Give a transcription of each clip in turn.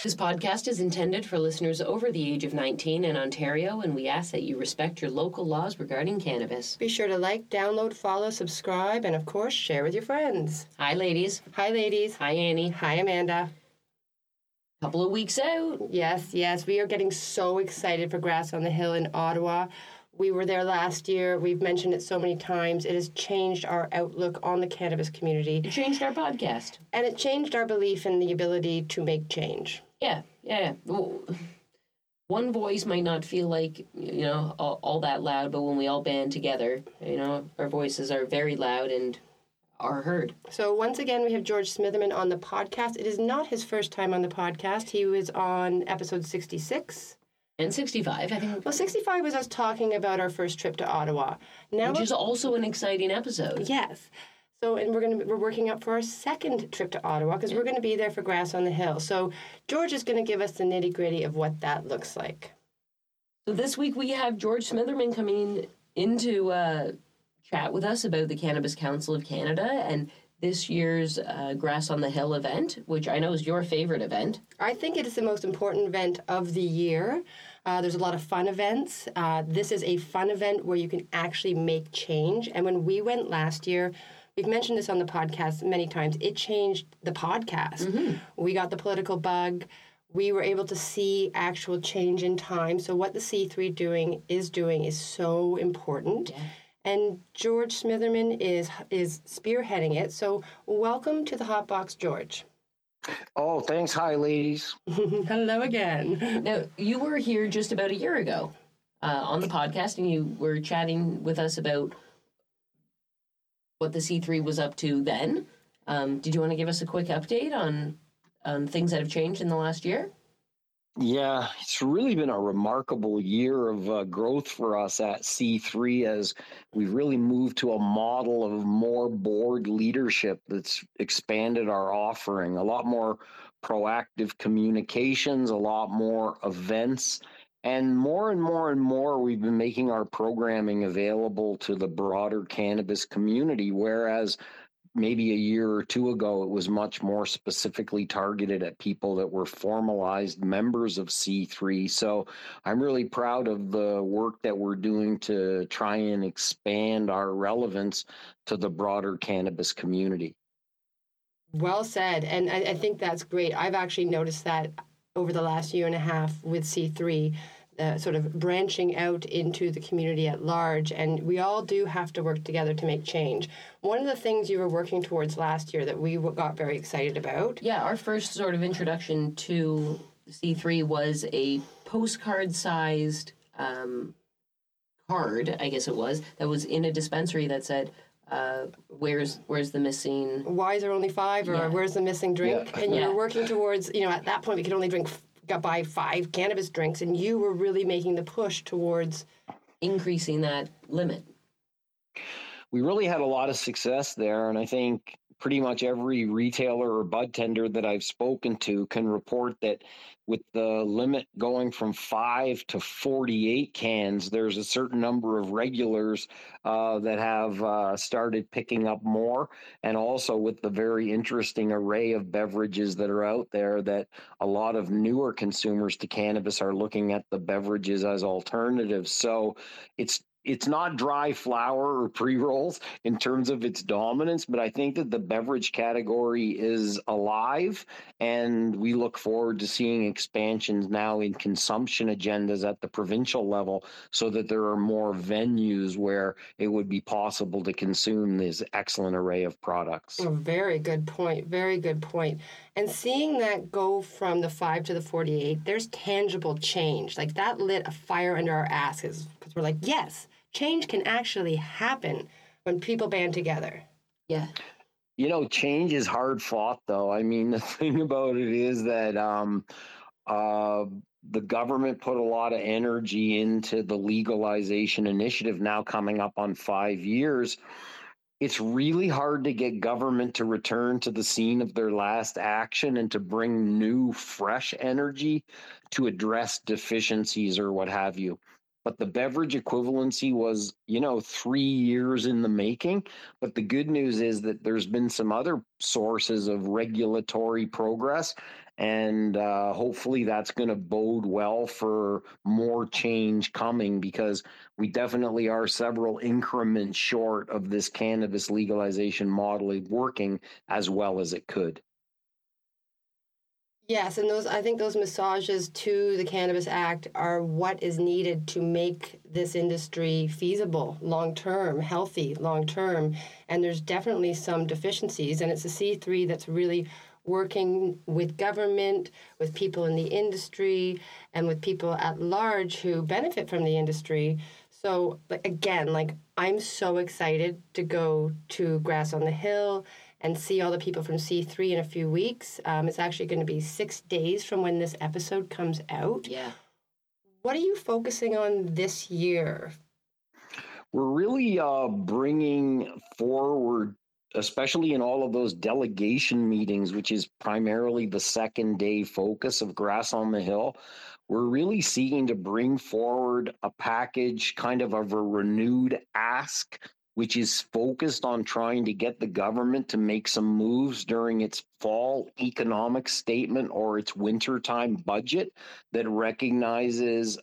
This podcast is intended for listeners over the age of 19 in Ontario, and we ask that you respect your local laws regarding cannabis. Be sure to like, download, follow, subscribe, and of course, share with your friends. Hi, ladies. Hi, ladies. Hi, Annie. Hi, Amanda. Couple of weeks out. Yes. We are getting so excited for Grass on the Hill in Ottawa. We were there last year. We've mentioned it so many times. It has changed our outlook on the cannabis community. It changed our podcast. And it changed our belief in the ability to make change. Yeah. One voice might not feel like, all that loud, but when we all band together, our voices are very loud and are heard. So once again, we have George Smitherman on the podcast. It is not his first time on the podcast. He was on episode 66. And 65, I think. Well, 65 was us talking about our first trip to Ottawa. Which is also an exciting episode. Yes. So, and we're working up for our second trip to Ottawa because we're going to be there for Grass on the Hill. So George is going to give us the nitty-gritty of what that looks like. So this week we have George Smitherman coming in to chat with us about the Cannabis Council of Canada and this year's Grass on the Hill event, which I know is your favorite event. I think it is the most important event of the year. There's a lot of fun events. This is a fun event where you can actually make change. And when we went last year, we've mentioned this on the podcast many times, it changed the podcast. Mm-hmm. We got the political bug. We were able to see actual change in time. So what the C3 is doing is so important. Yeah. And George Smitherman is spearheading it. So welcome to the Hot Box, George. Oh, thanks. Hi, ladies. Hello again. Now, you were here just about a year ago on the podcast, and you were chatting with us about what the C3 was up to then. Did you want to give us a quick update on things that have changed in the last year? Yeah, it's really been a remarkable year of growth for us at C3 as we've really moved to a model of more board leadership that's expanded our offering, a lot more proactive communications, a lot more events, and more we've been making our programming available to the broader cannabis community, whereas maybe a year or two ago, it was much more specifically targeted at people that were formalized members of C3. So I'm really proud of the work that we're doing to try and expand our relevance to the broader cannabis community. Well said. And I think that's great. I've actually noticed that over the last year and a half with C3, sort of branching out into the community at large, and we all do have to work together to make change. One of the things you were working towards last year that we got very excited about. Yeah, our first sort of introduction to C3 was a postcard-sized card, I guess it was, that was in a dispensary that said, where's the missing... Why is there only 5, or where's the missing drink? Yeah. And you were working towards, at that point we could only buy 5 cannabis drinks, and you were really making the push towards increasing that limit. We really had a lot of success there, and I think pretty much every retailer or bud tender that I've spoken to can report that with the limit going from 5 to 48 cans, there's a certain number of regulars that have started picking up more. And also with the very interesting array of beverages that are out there, that a lot of newer consumers to cannabis are looking at the beverages as alternatives. So it's not dry flower or pre-rolls in terms of its dominance, but I think that the beverage category is alive, and we look forward to seeing expansions now in consumption agendas at the provincial level so that there are more venues where it would be possible to consume this excellent array of products. Oh, very good point. Very good point. And seeing that go from the 5 to the 48, there's tangible change. Like that lit a fire under our asses because we're like, yes, change can actually happen when people band together. Yeah. Change is hard fought, though. I mean, the thing about it is that the government put a lot of energy into the legalization initiative now coming up on 5 years. It's really hard to get government to return to the scene of their last action and to bring new, fresh energy to address deficiencies or what have you. But the beverage equivalency was, 3 years in the making. But the good news is that there's been some other sources of regulatory progress. And hopefully that's going to bode well for more change coming, because we definitely are several increments short of this cannabis legalization model working as well as it could. Yes, and I think those massages to the Cannabis Act are what is needed to make this industry feasible long term, healthy long term. And there's definitely some deficiencies, and it's a C3 that's really working with government, with people in the industry, and with people at large who benefit from the industry. So again, I'm so excited to go to Grass on the Hill and see all the people from C3 in a few weeks. It's actually going to be 6 days from when this episode comes out. Yeah. What are you focusing on this year? We're really bringing forward, especially in all of those delegation meetings, which is primarily the second day focus of Grass on the Hill. We're really seeking to bring forward a package, kind of a renewed ask, which is focused on trying to get the government to make some moves during its fall economic statement or its wintertime budget that recognizes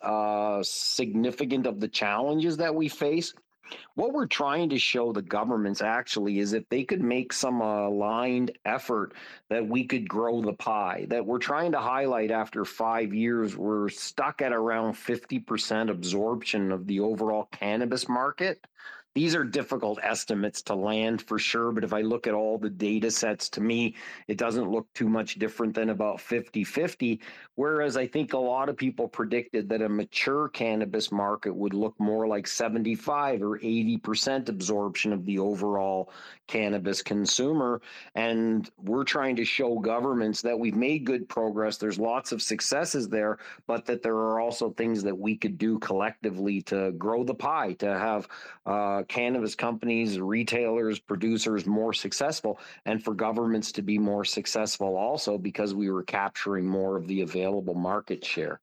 significant of the challenges that we face. What we're trying to show the governments actually is if they could make some aligned effort, that we could grow the pie. That we're trying to highlight after 5 years, we're stuck at around 50% absorption of the overall cannabis market. These are difficult estimates to land for sure, but if I look at all the data sets, to me, it doesn't look too much different than about 50-50. Whereas I think a lot of people predicted that a mature cannabis market would look more like 75 or 80% absorption of the overall cannabis consumer. And we're trying to show governments that we've made good progress. There's lots of successes there, but that there are also things that we could do collectively to grow the pie, to have cannabis companies, retailers, producers more successful, and for governments to be more successful also, because we were capturing more of the available market share.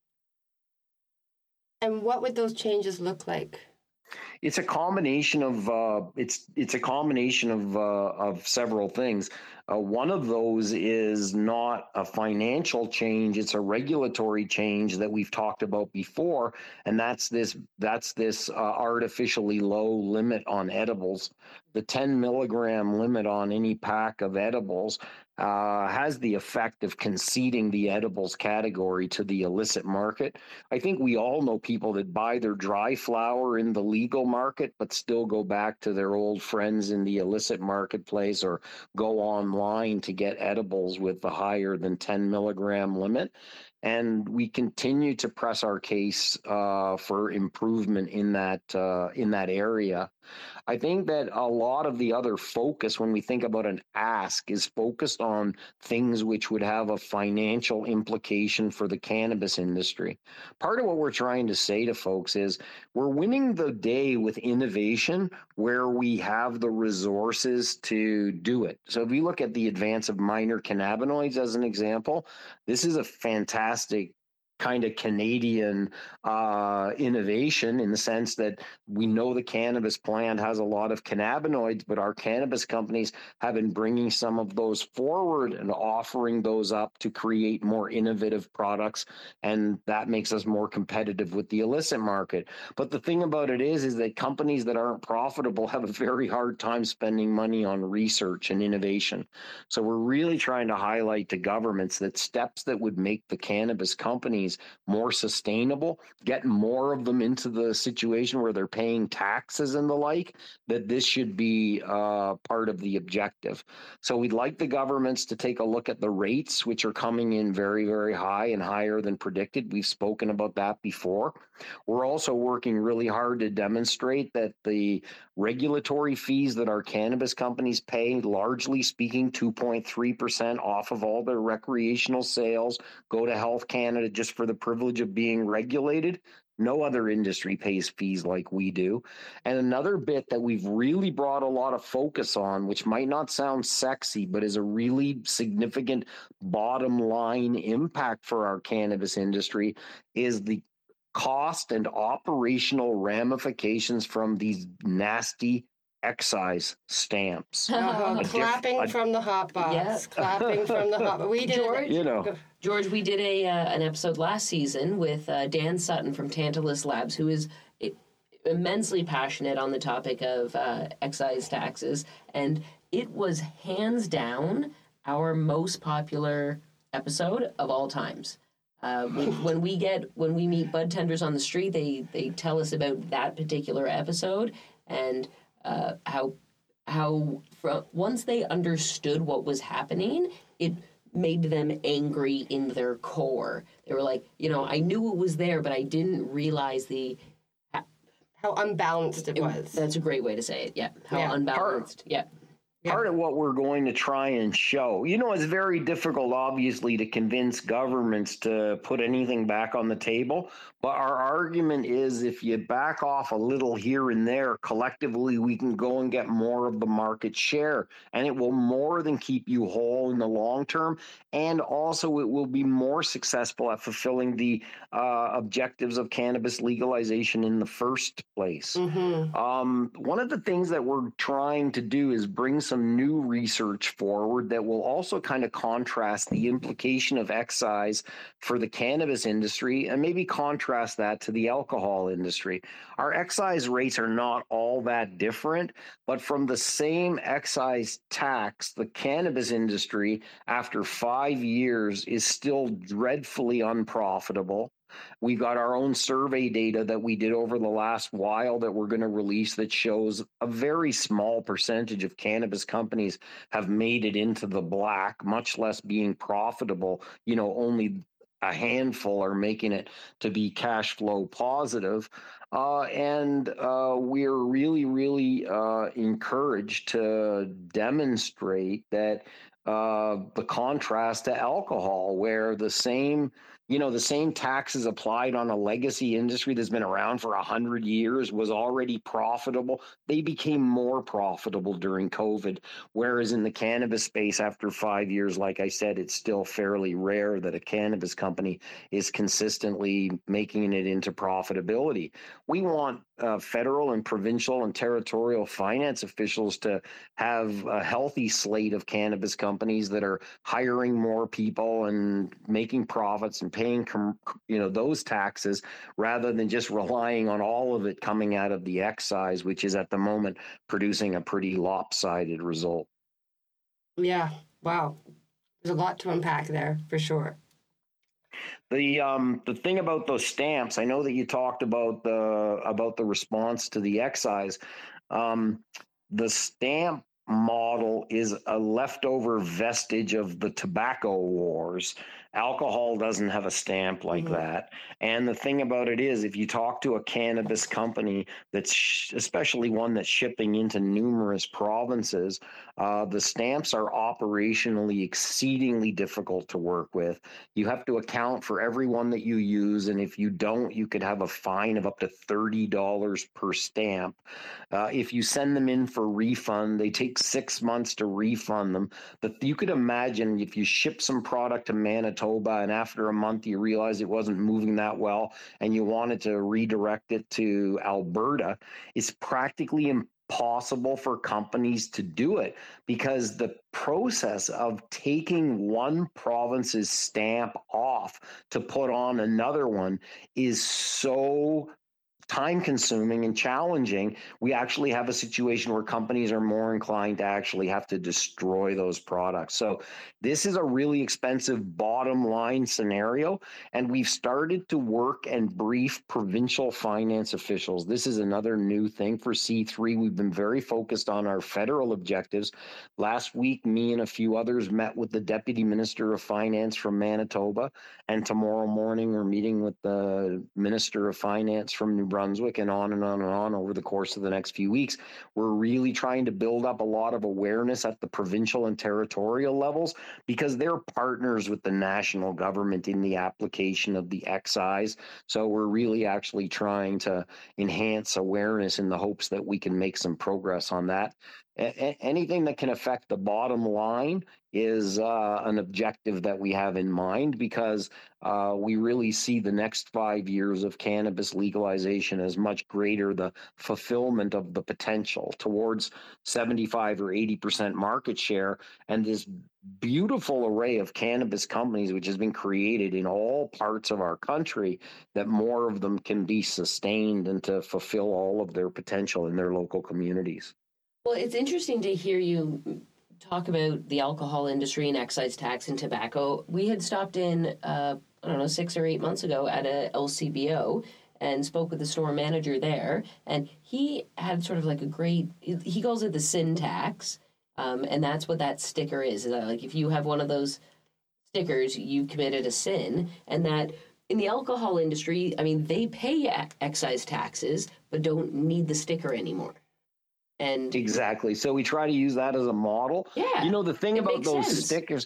And what would those changes look like? It's a combination of it's a combination of several things. One of those is not a financial change; it's a regulatory change that we've talked about before, and that's this artificially low limit on edibles. The 10 milligram limit on any pack of edibles has the effect of conceding the edibles category to the illicit market. I think we all know people that buy their dry flower in the legal market, but still go back to their old friends in the illicit marketplace or go online to get edibles with the higher than 10 milligram limit. And we continue to press our case for improvement in that area. I think that a lot of the other focus when we think about an ask is focused on things which would have a financial implication for the cannabis industry. Part of what we're trying to say to folks is we're winning the day with innovation where we have the resources to do it. So if you look at the advance of minor cannabinoids as an example, this is a fantastic kind of Canadian innovation, in the sense that we know the cannabis plant has a lot of cannabinoids, but our cannabis companies have been bringing some of those forward and offering those up to create more innovative products, and that makes us more competitive with the illicit market. But the thing about it is that companies that aren't profitable have a very hard time spending money on research and innovation. So we're really trying to highlight to governments that steps that would make the cannabis companies more sustainable, get more of them into the situation where they're paying taxes and the like, that this should be part of the objective. So we'd like the governments to take a look at the rates, which are coming in very, very high and higher than predicted. We've spoken about that before. We're also working really hard to demonstrate that the regulatory fees that our cannabis companies pay, largely speaking, 2.3% off of all their recreational sales, go to Health Canada just for the privilege of being regulated. No other industry pays fees like we do. And another bit that we've really brought a lot of focus on, which might not sound sexy, but is a really significant bottom line impact for our cannabis industry, is the cost and operational ramifications from these nasty excise stamps. Clapping from the hot box. Yeah. Clapping from the hot box. We did. George, George, we did an episode last season with Dan Sutton from Tantalus Labs, who is immensely passionate on the topic of excise taxes, and it was hands down our most popular episode of all times. When we meet bud tenders on the street, they tell us about that particular episode and how once they understood what was happening, it made them angry in their core. They were like, I knew it was there, but I didn't realize how unbalanced it was. That's a great way to say it. Yeah, how unbalanced. Yeah. Part of what we're going to try and show, it's very difficult, obviously, to convince governments to put anything back on the table. But our argument is if you back off a little here and there, collectively, we can go and get more of the market share. And it will more than keep you whole in the long term. And also, it will be more successful at fulfilling the objectives of cannabis legalization in the first place. Mm-hmm. One of the things that we're trying to do is bring some new research forward that will also kind of contrast the implication of excise for the cannabis industry and maybe contrast that to the alcohol industry. Our excise rates are not all that different, but from the same excise tax, the cannabis industry, after 5 years, is still dreadfully unprofitable. We've got our own survey data that we did over the last while that we're going to release that shows a very small percentage of cannabis companies have made it into the black, much less being profitable. Only a handful are making it to be cash flow positive. And we're really, really encouraged to demonstrate that the contrast to alcohol, where the same taxes applied on a legacy industry that's been around for 100 years was already profitable. They became more profitable during COVID, whereas in the cannabis space, after 5 years, like I said, it's still fairly rare that a cannabis company is consistently making it into profitability. We want federal and provincial and territorial finance officials to have a healthy slate of cannabis companies that are hiring more people and making profits and paying those taxes, rather than just relying on all of it coming out of the excise, which is at the moment producing a pretty lopsided result. Yeah. Wow. There's a lot to unpack there, for sure. The thing about those stamps, I know that you talked about the response to the excise. The stamp model is a leftover vestige of the tobacco wars. Alcohol doesn't have a stamp like that. And the thing about it is, if you talk to a cannabis company that's especially one that's shipping into numerous provinces, the stamps are operationally exceedingly difficult to work with. You have to account for every one that you use, and if you don't, you could have a fine of up to $30 per stamp. If you send them in for refund, they take 6 months to refund them. But you could imagine if you ship some product to Manitoba and after a month you realize it wasn't moving that well and you wanted to redirect it to Alberta, it's practically impossible for companies to do it, because the process of taking one province's stamp off to put on another one is so time-consuming and challenging. We actually have a situation where companies are more inclined to actually have to destroy those products. So this is a really expensive bottom line scenario, and we've started to work and brief provincial finance officials. This is another new thing for C3. We've been very focused on our federal objectives. Last week, me and a few others met with the Deputy Minister of Finance from Manitoba, and tomorrow morning we're meeting with the Minister of Finance from New Brunswick, and on and on and on over the course of the next few weeks. We're really trying to build up a lot of awareness at the provincial and territorial levels, because they're partners with the national government in the application of the excise. So we're really actually trying to enhance awareness in the hopes that we can make some progress on that. anything that can affect the bottom line is an objective that we have in mind, because we really see the next 5 years of cannabis legalization as much greater, the fulfillment of the potential towards 75 or 80% market share, and this beautiful array of cannabis companies which has been created in all parts of our country, that more of them can be sustained and to fulfill all of their potential in their local communities. Well, it's interesting to hear you talk about the alcohol industry and excise tax and tobacco. We had stopped in, I don't know, 6 or 8 months ago at a LCBO and spoke with the store manager there, and he had sort of like a great, he calls it the sin tax, and that's what that sticker is. That, like, if you have one of those stickers, you committed a sin, and that in the alcohol industry, I mean, they pay excise taxes, but don't need the sticker anymore. And exactly. So we try to use that as a model. Yeah. You know, the thing about those stickers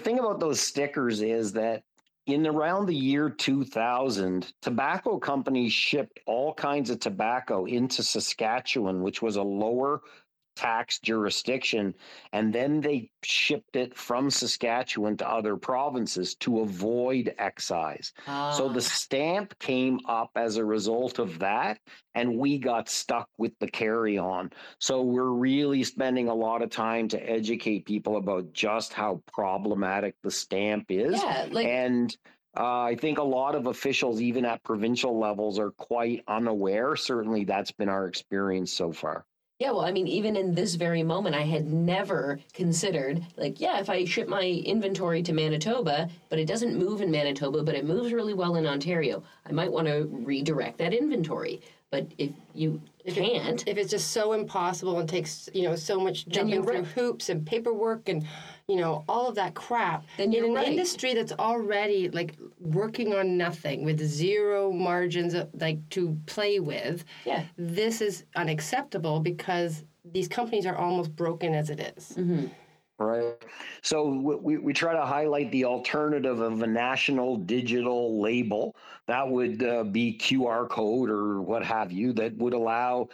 is that in around the year 2000, tobacco companies shipped all kinds of tobacco into Saskatchewan, which was a lower tax jurisdiction, and then they shipped it from Saskatchewan to other provinces to avoid excise. So the stamp came up as a result of that, and we got stuck with the carry-on. So we're really spending a lot of time to educate people about just how problematic the stamp is. Yeah, and I think a lot of officials, even at provincial levels, are quite unaware. Certainly that's been our experience so far. Yeah, well, I mean, even in this very moment, I had never considered, like, yeah, if I ship my inventory to Manitoba, but it doesn't move in Manitoba, but it moves really well in Ontario, I might want to redirect that inventory. But if it's just so impossible and takes, so much jumping through hoops and paperwork and, all of that crap, then in an industry that's already, like, working on nothing with zero margins, like, to play with, this is unacceptable because these companies are almost broken as it is. Mm-hmm. Right. So we try to highlight the alternative of a national digital label that would be QR code or what have you, that would allow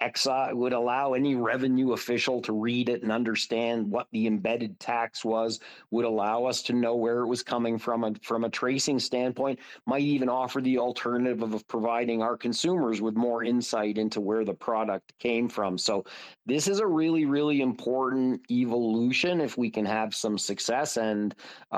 any revenue official to read it and understand what the embedded tax was, would allow us to know where it was coming from a tracing standpoint, might even offer the alternative of providing our consumers with more insight into where the product came from. So this is a really, really important evolution if we can have some success. And,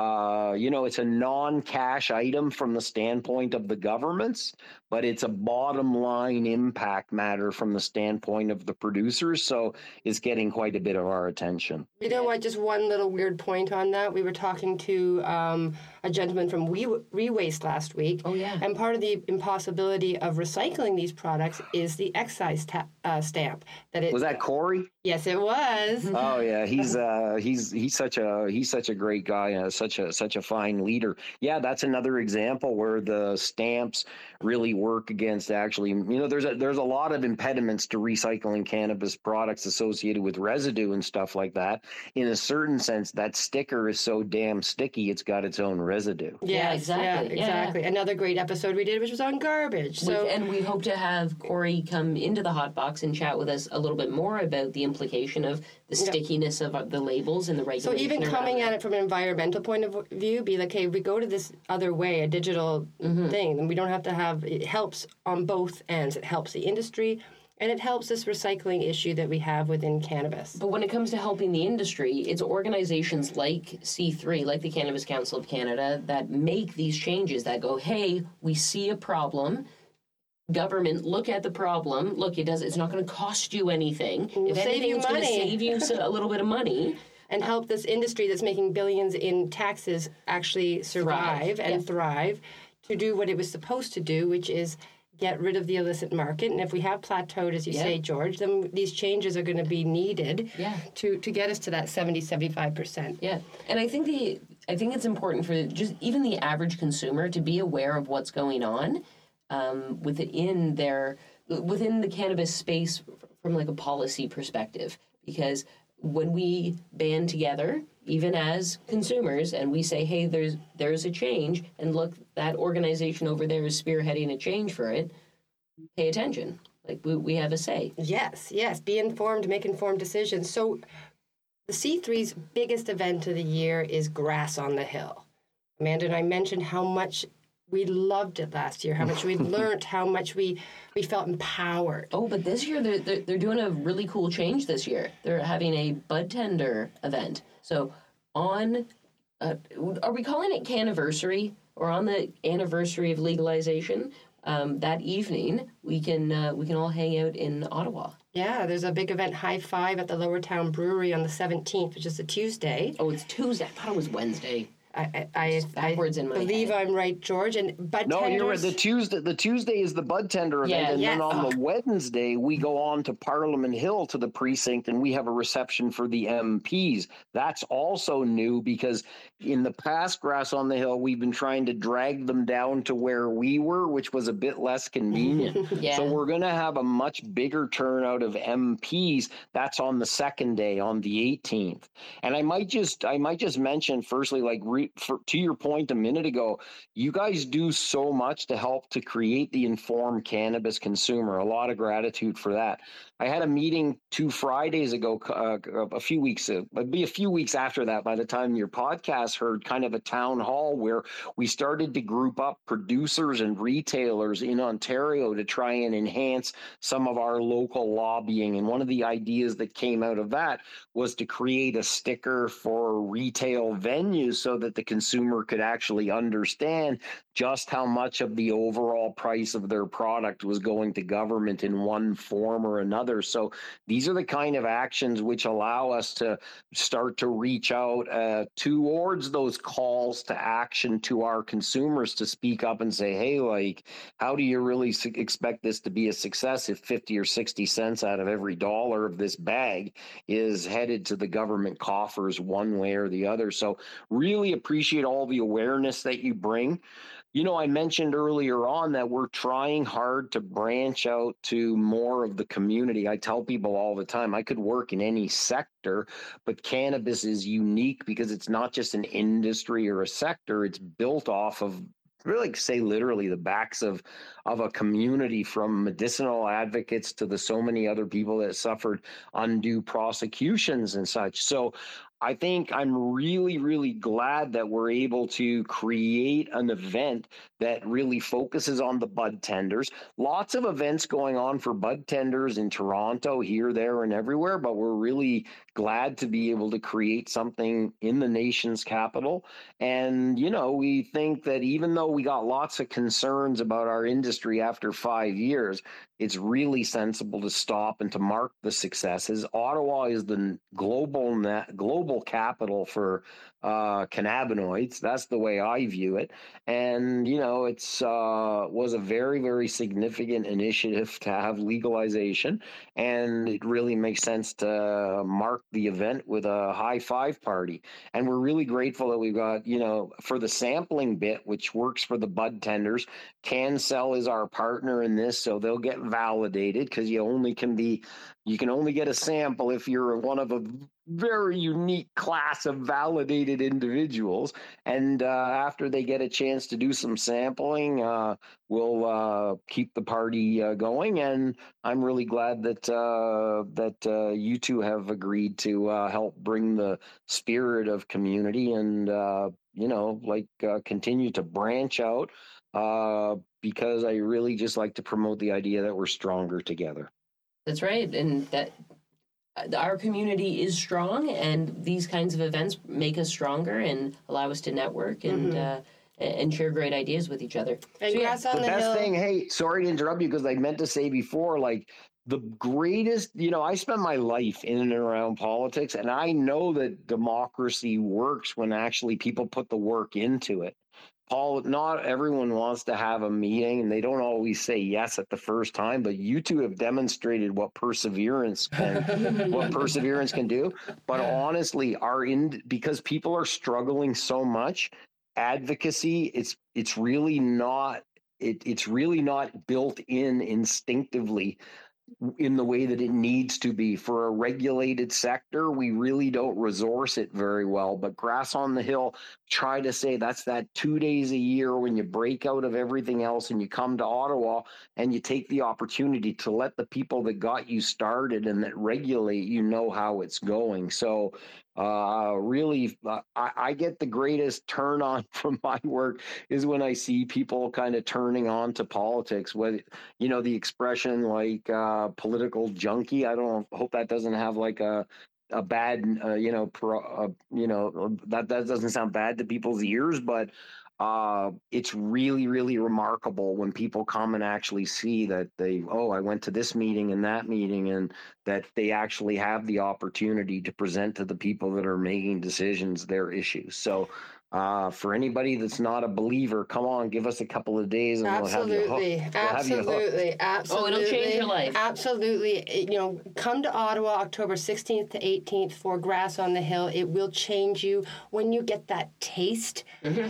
it's a non-cash item from the standpoint of the governments, but it's a bottom line impact matter from the standpoint of the producers. So it's getting quite a bit of our attention. You know what? Just one little weird point on that. We were talking to a gentleman from Rewaste last week. Oh, yeah. And part of the impossibility of recycling these products is the excise stamp. Was that Corey? Yes, it was. Oh yeah, he's such a great guy and such a fine leader. Yeah, that's another example where the stamps really work against actually. There's a lot of impediments to recycling cannabis products associated with residue and stuff like that. In a certain sense, that sticker is so damn sticky, it's got its own residue. Yeah, exactly. Yeah, exactly. Yeah. Another great episode we did, which was on garbage. And we hope to have Corey come into the Hot Box and chat with us a little bit more about the implication of the stickiness of the labels and the regulation. So even coming at it from an environmental point of view, be like, hey, we go to this other way, a digital thing, and we don't have to have, it helps on both ends. It helps the industry, and it helps this recycling issue that we have within cannabis. But when it comes to helping the industry, it's organizations like C3, like the Cannabis Council of Canada, that make these changes, that go, hey, we see a problem. Government, look at the problem. Look, it's not going to cost you anything. If anything, it's going to save you a little bit of money. And help this industry that's making billions in taxes actually survive and thrive to do what it was supposed to do, which is get rid of the illicit market. And if we have plateaued, as you say, George, then these changes are going to be needed to get us to that 70-75%. Yeah. And I think it's important for just even the average consumer to be aware of what's going on within the cannabis space from like a policy perspective. Because when we band together, even as consumers, and we say, hey, there's a change, and look, that organization over there is spearheading a change for it, pay attention. Like we have a say. Yes. Be informed, make informed decisions. So the C3's biggest event of the year is Grass on the Hill. Amanda and I mentioned how much we loved it last year, how much we learned, how much we felt empowered. Oh, but this year they're doing a really cool change this year. They're having a bud tender event. So on, are we calling it Canniversary, or on the anniversary of legalization? That evening we can all hang out in Ottawa. Yeah, there's a big event, High Five, at the Lower Town Brewery on the 17th, which is a Tuesday. Oh, it's Tuesday. I thought it was Wednesday. I believe head. I'm right, George. And bud tenders. You're right. The Tuesday is the bud tender event, then on the Wednesday we go on to Parliament Hill to the precinct, and we have a reception for the MPs. That's also new because in the past, Grass on the Hill, we've been trying to drag them down to where we were, which was a bit less convenient. So we're going to have a much bigger turnout of MPs. That's on the second day, on the 18th. And I might just mention firstly, like. To your point a minute ago, you guys do so much to help to create the informed cannabis consumer. A lot of gratitude for that. I had a meeting 2 Fridays ago, a few weeks after that, by the time your podcast heard, kind of a town hall where we started to group up producers and retailers in Ontario to try and enhance some of our local lobbying. And one of the ideas that came out of that was to create a sticker for retail venues so that the consumer could actually understand just how much of the overall price of their product was going to government in one form or another. So these are the kind of actions which allow us to start to reach out towards those calls to action to our consumers to speak up and say, hey, like, how do you really expect this to be a success if 50 or 60 cents out of every dollar of this bag is headed to the government coffers one way or the other? So really appreciate all the awareness that you bring. You know, I mentioned earlier on that we're trying hard to branch out to more of the community. I tell people all the time, I could work in any sector, but cannabis is unique because it's not just an industry or a sector. It's built off of, really say literally, the backs of a community, from medicinal advocates to the so many other people that suffered undue prosecutions and such. So I think I'm really, really glad that we're able to create an event that really focuses on the bud tenders. Lots of events going on for bud tenders in Toronto, here, there, and everywhere, but we're really glad to be able to create something in the nation's capital. And, you know, we think that even though we got lots of concerns about our industry after 5 years, it's sensible to stop and to mark the successes. Ottawa is the global capital for cannabinoids. That's the way I view it. And, you know, it's was a very, very significant initiative to have legalization. And it really makes sense to mark the event with a high five party. And we're really grateful that we've got, you know, for the sampling bit, which works for the bud tenders. CanCell is our partner in this, so they'll get validated, because you can only get a sample if you're one of a very unique class of validated individuals. And after they get a chance to do some sampling, we'll keep the party going. And I'm really glad that you two have agreed to help bring the spirit of community and continue to branch out, because I really just like to promote the idea that we're stronger together. That's right, and that our community is strong, and these kinds of events make us stronger and allow us to network and share great ideas with each other. And so, Grass on the the best Hill. thing, hey, sorry to interrupt you, because I meant to say before, like, the greatest, you know, I spent my life in and around politics, and I know that democracy works when actually people put the work into it. Paul, not everyone wants to have a meeting, and they don't always say yes at the first time, but you two have demonstrated what perseverance can do. But honestly, because people are struggling so much, advocacy, it's really not built in instinctively in the way that it needs to be. For a regulated sector, we really don't resource it very well. But Grass on the Hill, try to say that's that 2 days a year when you break out of everything else and you come to Ottawa and you take the opportunity to let the people that got you started and that regulate you know how it's going. So really, I get the greatest turn on from my work is when I see people kind of turning on to politics. With, you know, the expression like political junkie. I don't hope that doesn't have like a bad that doesn't sound bad to people's ears, but it's really, really remarkable when people come and actually see that I went to this meeting and that meeting, and that they actually have the opportunity to present to the people that are making decisions their issues. So for anybody that's not a believer, come on, give us a couple of days and we'll have you hooked. Absolutely. Oh, it'll change your life. Absolutely. You know, come to Ottawa October 16th to 18th for Grass on the Hill. It will change you when you get that taste. Mm-hmm.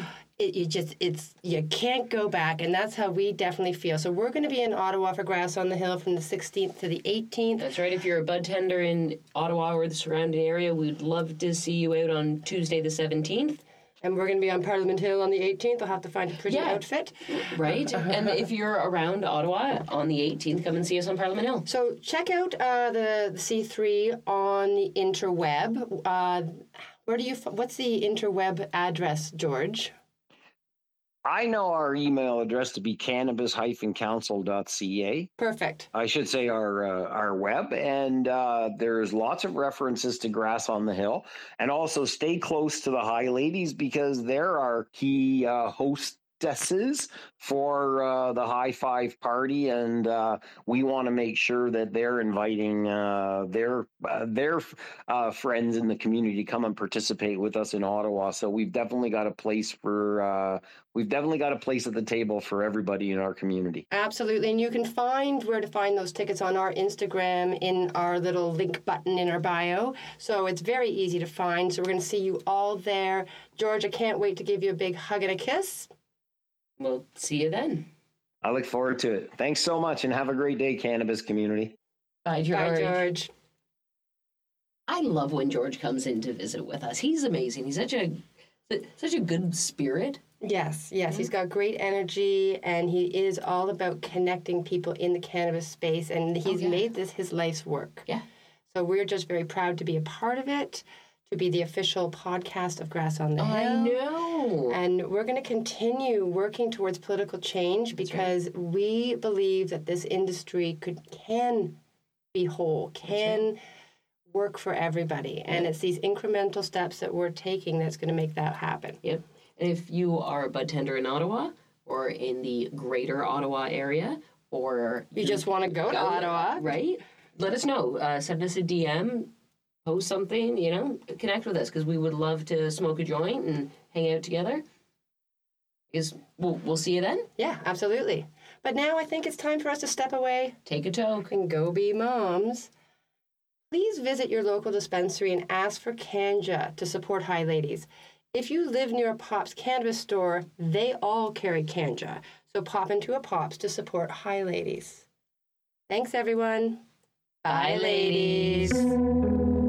You can't go back, and that's how we definitely feel. So we're going to be in Ottawa for Grass on the Hill from the 16th to the 18th. That's right. If you're a bud tender in Ottawa or the surrounding area, we'd love to see you out on Tuesday the 17th. And we're going to be on Parliament Hill on the 18th. I'll have to find a pretty outfit. Right. And if you're around Ottawa on the 18th, come and see us on Parliament Hill. So check out the C3 on the interweb. What's the interweb address, George? I know our email address to be cannabis-council.ca. Perfect. I should say our web, and there's lots of references to Grass on the Hill, and also stay close to the High Ladies because they're our key hostesses for the High Five party, and we want to make sure that they're inviting their friends in the community to come and participate with us in Ottawa. So we've definitely got a place at the table for everybody in our community. Absolutely, and you can find where to find those tickets on our Instagram in our little link button in our bio. So it's very easy to find. So we're going to see you all there. George, I can't wait to give you a big hug and a kiss. We'll see you then. I look forward to it. Thanks so much, and have a great day, cannabis community. Bye, George. Bye, George. I love when George comes in to visit with us. He's amazing. He's such a good spirit. Yes. Mm-hmm. He's got great energy, and he is all about connecting people in the cannabis space, and he's made this his life's work. Yeah. So we're just very proud to be a part of it, to be the official podcast of Grass on the Hill. I know. And we're going to continue working towards political change because we believe that this industry can be whole, can work for everybody. And it's these incremental steps that we're taking that's going to make that happen. Yep. And if you are a bud tender in Ottawa or in the greater Ottawa area, or you just want to go to Ottawa, right? Let us know. Send us a DM, post something, connect with us because we would love to smoke a joint and hang out together. We'll see you then. Yeah, absolutely. But now I think it's time for us to step away, take a toke, and go be moms. Please visit your local dispensary and ask for Canja to support High Ladies. If you live near a Pops cannabis store, they all carry Canja. So pop into a Pops to support High Ladies. Thanks, everyone. Bye, ladies.